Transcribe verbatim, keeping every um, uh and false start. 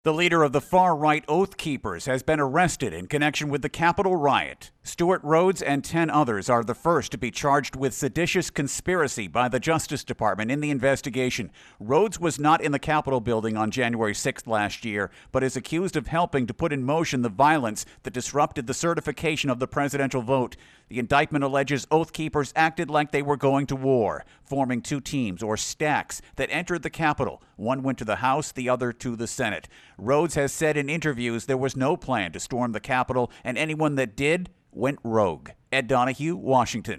The leader of the far-right Oath Keepers has been arrested in connection with the Capitol riot. Stewart Rhodes and ten others are the first to be charged with seditious conspiracy by the Justice Department in the investigation. Rhodes was not in the Capitol building on January sixth last year, but is accused of helping to put in motion the violence that disrupted the certification of the presidential vote. The indictment alleges Oath Keepers acted like they were going to war, forming two teams or stacks that entered the Capitol. One went to the House, the other to the Senate. Rhodes has said in interviews there was no plan to storm the Capitol, and anyone that did went rogue. Ed Donahue, Washington.